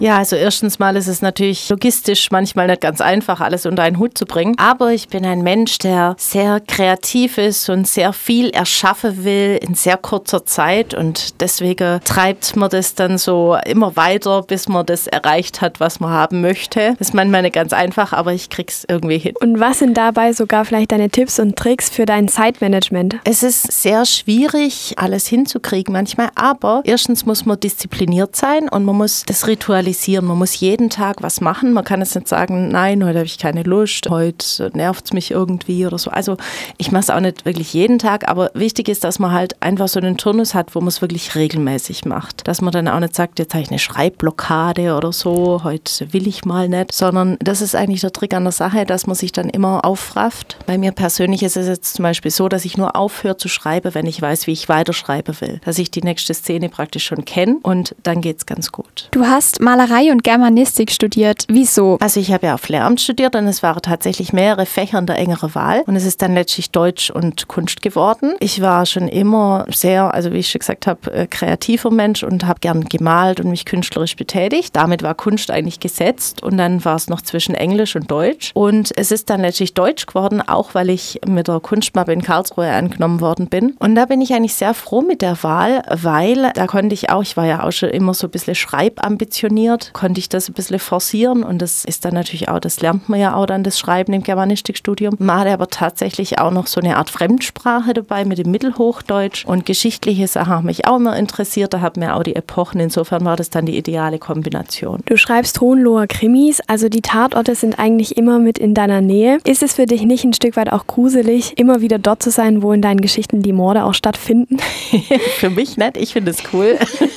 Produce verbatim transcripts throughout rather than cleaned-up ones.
Ja, also erstens mal ist es natürlich logistisch manchmal nicht ganz einfach, alles unter einen Hut zu bringen. Aber ich bin ein Mensch, der sehr kreativ ist und sehr viel erschaffen will in sehr kurzer Zeit. Und deswegen treibt man das dann so immer weiter, bis man das erreicht hat, was man haben möchte. Das ist manchmal nicht ganz einfach, aber ich krieg's irgendwie hin. Und was sind dabei sogar vielleicht deine Tipps und Tricks für dein Zeitmanagement? Es ist sehr schwierig, alles hinzukriegen manchmal, aber erstens muss man diszipliniert sein und man muss das ritualisieren. Man muss jeden Tag was machen. Man kann jetzt nicht sagen, nein, heute habe ich keine Lust, heute nervt es mich irgendwie oder so. Also ich mache es auch nicht wirklich jeden Tag, aber wichtig ist, dass man halt einfach so einen Turnus hat, wo man es wirklich regelmäßig macht. Dass man dann auch nicht sagt, jetzt habe ich eine Schreibblockade oder so, heute will ich mal nicht, sondern das ist eigentlich der Trick an der Sache, dass man sich dann immer aufrafft. Bei mir persönlich ist es jetzt zum Beispiel so, dass ich nur aufhöre zu schreiben, wenn ich weiß, wie ich weiterschreiben will. Dass ich die nächste Szene praktisch schon kenne und dann geht es ganz gut. Du hast Malerei und Germanistik studiert. Wieso? Also ich habe ja auf Lehramt studiert und es waren tatsächlich mehrere Fächer in der engeren Wahl und es ist dann letztlich Deutsch und Kunst geworden. Ich war schon immer sehr, also wie ich schon gesagt habe, kreativer Mensch und habe gern gemalt und mich künstlerisch betätigt. Damit war Kunst eigentlich gesetzt und dann war es noch zwischen Englisch und Deutsch und es ist dann letztlich Deutsch geworden, auch weil ich mit der Kunstmappe in Karlsruhe angenommen worden bin. Und da bin ich eigentlich sehr froh mit der Wahl, weil da konnte ich auch, ich war ja auch schon immer so ein bisschen schreibambitioniert, konnte ich das ein bisschen forcieren und das ist dann natürlich auch, das lernt man ja auch dann, das Schreiben im Germanistikstudium. Man hatte aber tatsächlich auch noch so eine Art Fremdsprache dabei mit dem Mittelhochdeutsch und geschichtliche Sachen haben mich auch immer interessiert, da haben wir auch die Epochen, insofern war das dann die ideale Kombination. Du schreibst Hohenloher Krimis, also die Tatorte sind eigentlich immer mit in deiner Nähe. Ist es für dich nicht ein Stück weit auch gruselig, immer wieder dort zu sein, wo in deinen Geschichten die Morde auch stattfinden? Für mich nicht, ich finde es cool.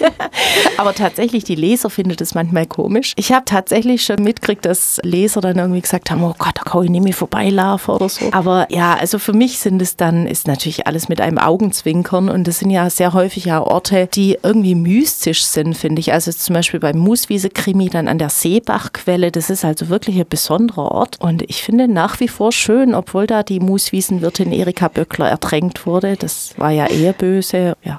Aber tatsächlich, die Leser finden das manchmal komisch. Ich habe tatsächlich schon mitgekriegt, dass Leser dann irgendwie gesagt haben, oh Gott, da kann ich nicht mehr vorbeilaufen oder so. Aber ja, also für mich sind es dann, ist natürlich alles mit einem Augenzwinkern und das sind ja sehr häufig ja Orte, die irgendwie mystisch sind, finde ich. Also zum Beispiel beim Mooswiese-Krimi dann an der Seebachquelle, das ist also wirklich ein besonderer Ort und ich finde nach wie vor schön, obwohl da die Mooswiesenwirtin Erika Böckler ertränkt wurde. Das war ja eher böse, ja.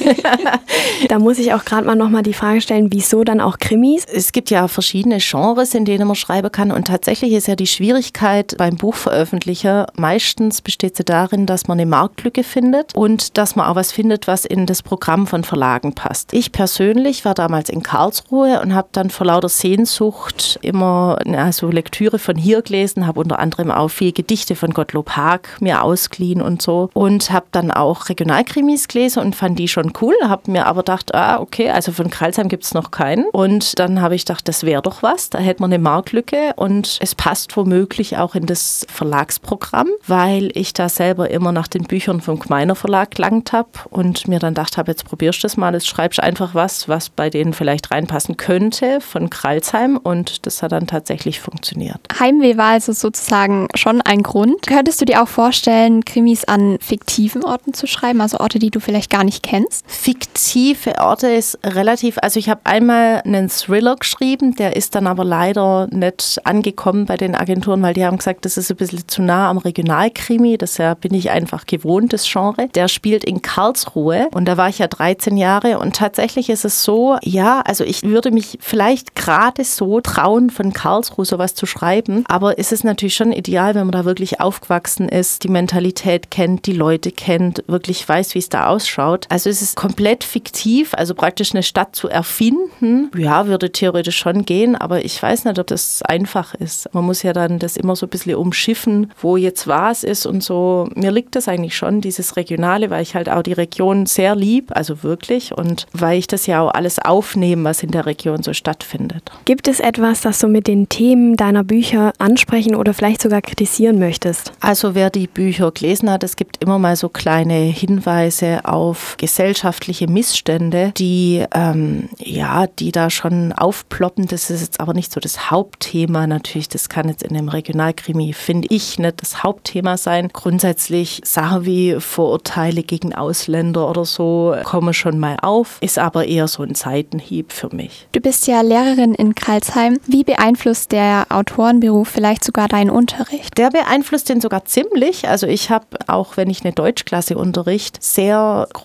Da muss ich auch gerade mal nochmal die Frage stellen, wieso dann auch Krimis? Es gibt ja verschiedene Genres, in denen man schreiben kann und tatsächlich ist ja die Schwierigkeit beim Buchveröffentlicher meistens besteht sie darin, dass man eine Marktlücke findet und dass man auch was findet, was in das Programm von Verlagen passt. Ich persönlich war damals in Karlsruhe und habe dann vor lauter Sehnsucht immer also Lektüre von hier gelesen, habe unter anderem auch viel Gedichte von Gottlob Haag mir ausgeliehen und so und habe dann auch Regionalkrimis gelesen und fand die schon cool, habe mir aber gedacht, ah okay, also von Crailsheim gibt es noch keinen und dann habe ich gedacht, das wäre doch was, da hätte man eine Marktlücke und es passt womöglich auch in das Verlagsprogramm, weil ich da selber immer nach den Büchern vom Gmeiner Verlag gelangt habe und mir dann gedacht habe, jetzt probierst du das mal, jetzt schreibst einfach was, was bei denen vielleicht reinpassen könnte von Crailsheim und das hat dann tatsächlich funktioniert. Heimweh war also sozusagen schon ein Grund. Könntest du dir auch vorstellen, Krimis an fiktiven Orten zu schreiben, also Orte, die du vielleicht gar nicht kennst? Fiktive Orte ist relativ, also ich habe einmal einen Thriller geschrieben, der ist dann aber leider nicht angekommen bei den Agenturen, weil die haben gesagt, das ist ein bisschen zu nah am Regionalkrimi, das ja, bin ich einfach gewohnt, das Genre. Der spielt in Karlsruhe und da war ich ja dreizehn Jahre und tatsächlich ist es so, ja, also ich würde mich vielleicht gerade so trauen, von Karlsruhe sowas zu schreiben, aber es ist natürlich schon ideal, wenn man da wirklich aufgewachsen ist, die Mentalität kennt, die Leute kennt, wirklich weiß, wie es da ausschaut. Also es ist komplett fiktiv, also praktisch eine Stadt zu erfinden, ja, würde theoretisch schon gehen, aber ich weiß nicht, ob das einfach ist. Man muss ja dann das immer so ein bisschen umschiffen, wo jetzt was ist und so. Mir liegt das eigentlich schon, dieses Regionale, weil ich halt auch die Region sehr lieb, also wirklich, und weil ich das ja auch alles aufnehme, was in der Region so stattfindet. Gibt es etwas, das du mit den Themen deiner Bücher ansprechen oder vielleicht sogar kritisieren möchtest? Also wer die Bücher gelesen hat, es gibt immer mal so kleine Hinweise auf gesellschaftliche Missstände, die ähm, ja, die da schon aufploppen. Das ist jetzt aber nicht so das Hauptthema natürlich. Das kann jetzt in einem Regionalkrimi, finde ich, nicht das Hauptthema sein. Grundsätzlich Sachen wie Vorurteile gegen Ausländer oder so kommen schon mal auf, ist aber eher so ein Seitenhieb für mich. Du bist ja Lehrerin in Crailsheim. Wie beeinflusst der Autorenberuf vielleicht sogar deinen Unterricht? Der beeinflusst den sogar ziemlich. Also ich habe, auch wenn ich eine Deutschklasse unterrichte, sehr große Wert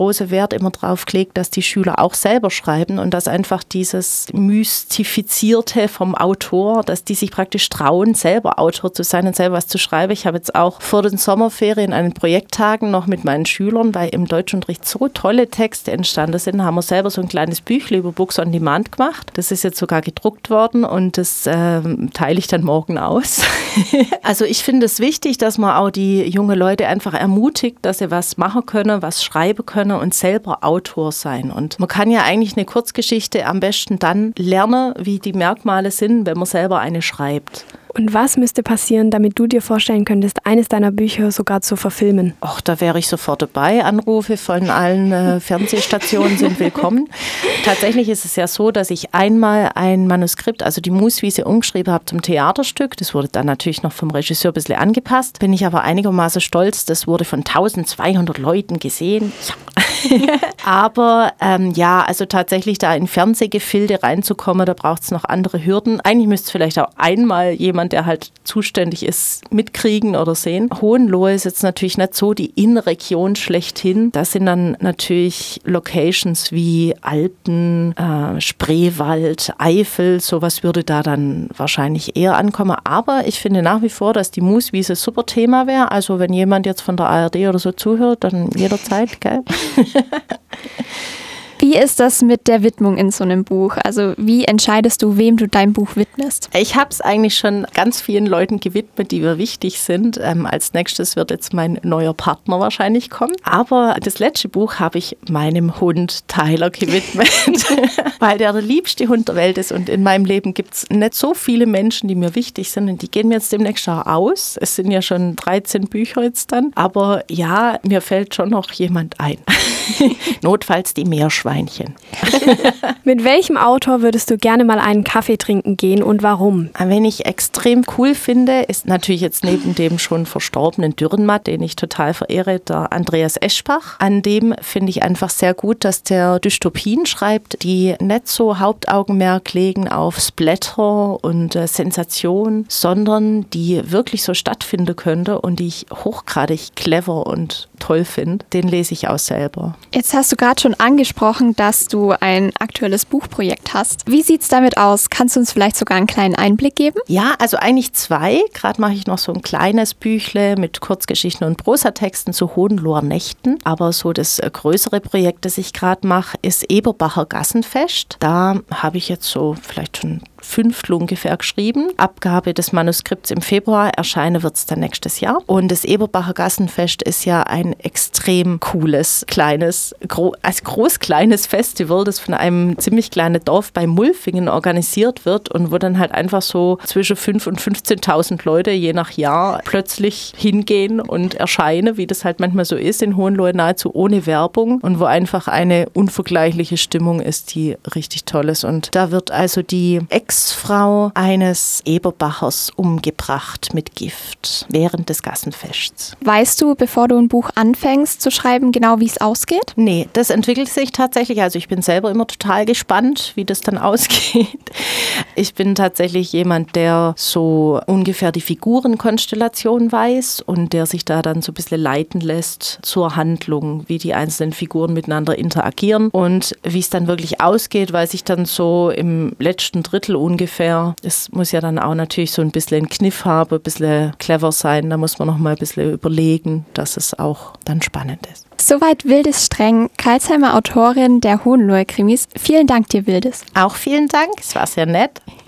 Wert immer drauf gelegt, dass die Schüler auch selber schreiben und dass einfach dieses Mystifizierte vom Autor, dass die sich praktisch trauen, selber Autor zu sein und selber was zu schreiben. Ich habe jetzt auch vor den Sommerferien an den Projekttagen noch mit meinen Schülern, weil im Deutschunterricht so tolle Texte entstanden sind, haben wir selber so ein kleines Büchle über Books on Demand gemacht. Das ist jetzt sogar gedruckt worden und das äh, teile ich dann morgen aus. Also ich finde es wichtig, dass man auch die junge Leute einfach ermutigt, dass sie was machen können, was schreiben können und selber Autor sein. Und man kann ja eigentlich eine Kurzgeschichte am besten dann lernen, wie die Merkmale sind, wenn man selber eine schreibt. Und was müsste passieren, damit du dir vorstellen könntest, eines deiner Bücher sogar zu verfilmen? Ach, da wäre ich sofort dabei. Anrufe von allen äh, Fernsehstationen sind willkommen. Tatsächlich ist es ja so, dass ich einmal ein Manuskript, also die Muswiese, umgeschrieben habe zum Theaterstück. Das wurde dann natürlich noch vom Regisseur ein bisschen angepasst. Bin ich aber einigermaßen stolz. Das wurde von zwölfhundert Leuten gesehen. Ja. Aber ähm, ja, also tatsächlich da in Fernsehgefilde reinzukommen, da braucht es noch andere Hürden. Eigentlich müsste es vielleicht auch einmal jemand, der halt zuständig ist, mitkriegen oder sehen. Hohenlohe ist jetzt natürlich nicht so die Innenregion schlechthin. Das sind dann natürlich Locations wie Alpen, äh, Spreewald, Eifel. Sowas würde da dann wahrscheinlich eher ankommen. Aber ich finde nach wie vor, dass die Muswiese ein super Thema wäre. Also wenn jemand jetzt von der A R D oder so zuhört, dann jederzeit, gell? Wie ist das mit der Widmung in so einem Buch? Also wie entscheidest du, wem du dein Buch widmest? Ich habe es eigentlich schon ganz vielen Leuten gewidmet, die mir wichtig sind. Ähm, als nächstes wird jetzt mein neuer Partner wahrscheinlich kommen. Aber das letzte Buch habe ich meinem Hund Tyler gewidmet, weil der der liebste Hund der Welt ist. Und in meinem Leben gibt es nicht so viele Menschen, die mir wichtig sind. Und die gehen mir jetzt demnächst auch aus. Es sind ja schon dreizehn Bücher jetzt dann. Aber ja, mir fällt schon noch jemand ein. Notfalls die Meerschweinchen. Mit welchem Autor würdest du gerne mal einen Kaffee trinken gehen und warum? Wen ich extrem cool finde, ist natürlich jetzt neben dem schon verstorbenen Dürrenmatt, den ich total verehre, der Andreas Eschbach. An dem finde ich einfach sehr gut, dass der Dystopien schreibt, die nicht so Hauptaugenmerk legen auf Splatter und äh, Sensation, sondern die wirklich so stattfinden könnte und die ich hochgradig clever und toll finde. Den lese ich auch selber. Jetzt hast du gerade schon angesprochen, dass du ein aktuelles Buchprojekt hast. Wie sieht es damit aus? Kannst du uns vielleicht sogar einen kleinen Einblick geben? Ja, also eigentlich zwei. Gerade mache ich noch so ein kleines Büchle mit Kurzgeschichten und Prosatexten zu Hohenloher Nächten. Aber so das größere Projekt, das ich gerade mache, ist Eberbacher Gassenfest. Da habe ich jetzt so vielleicht schon Fünftel ungefähr geschrieben. Abgabe des Manuskripts im Februar, erscheinen wird es dann nächstes Jahr. Und das Eberbacher Gassenfest ist ja ein extrem cooles, kleines, gro- als groß-kleines Festival, das von einem ziemlich kleinen Dorf bei Mulfingen organisiert wird und wo dann halt einfach so zwischen fünftausend und fünfzehntausend Leute je nach Jahr plötzlich hingehen und erscheinen, wie das halt manchmal so ist in Hohenlohe, nahezu ohne Werbung und wo einfach eine unvergleichliche Stimmung ist, die richtig toll ist. Und da wird also die Ex-Frau eines Eberbachers umgebracht mit Gift während des Gassenfests. Weißt du, bevor du ein Buch anfängst zu schreiben, genau wie es ausgeht? Nee, das entwickelt sich tatsächlich. Also ich bin selber immer total gespannt, wie das dann ausgeht. Ich bin tatsächlich jemand, der so ungefähr die Figurenkonstellation weiß und der sich da dann so ein bisschen leiten lässt zur Handlung, wie die einzelnen Figuren miteinander interagieren und wie es dann wirklich ausgeht, weiß ich dann so im letzten Drittel ungefähr. Es muss ja dann auch natürlich so ein bisschen einen Kniff haben, ein bisschen clever sein. Da muss man noch mal ein bisschen überlegen, dass es auch dann spannend ist. Soweit Wildes Streng, Crailsheimer Autorin der Hohenlohe Krimis. Vielen Dank dir, Wildes. Auch vielen Dank, es war sehr nett.